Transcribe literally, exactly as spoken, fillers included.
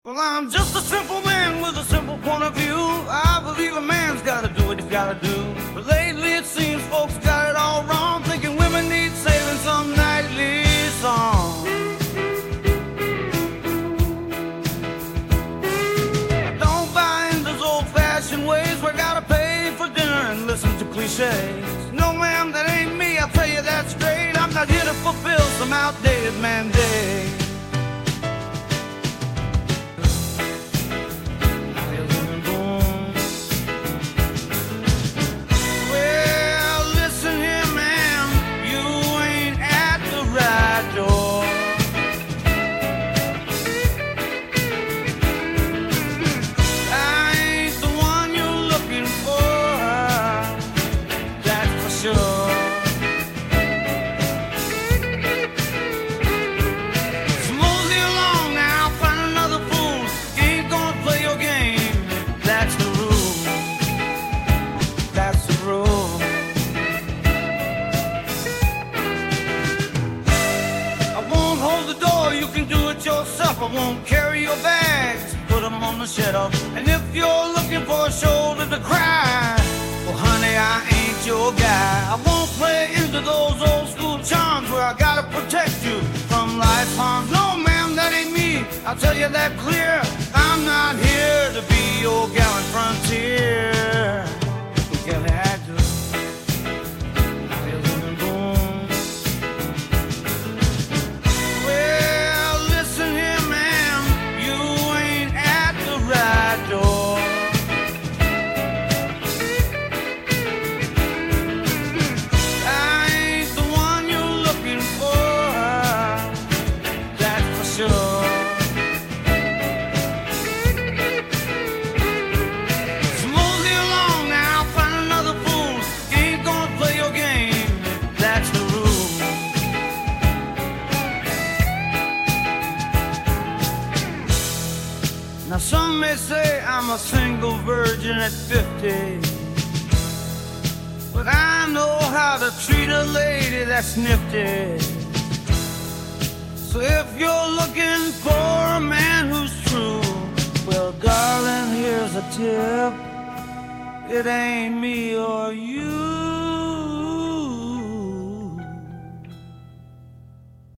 Well, I'm just a simple man with a simple point of view. I believe a man's gotta do what he's gotta do. But lately it seems folks got it all wrong, thinking women need saving some nightly song. I don't buy into those old-fashioned ways where I gotta pay for dinner and listen to cliches. No, ma'am, that ain't me, I'll tell you that straight. I'm not here to fulfill some outdated mandate. I won't carry your bags, put them on the shelf. And if you're looking for a shoulder to cry, well, honey, I ain't your guy. I won't play into those old school charms where I gotta protect you from life's harms. No, ma'am, that ain't me, I'll tell you that clear. I'm not here to be your gallant frontier. We gotta act to some may say I'm a single virgin at fifty, but I know how to treat a lady that's nifty. So if you're looking for a man who's true, well, darling, here's a tip. It ain't me or you.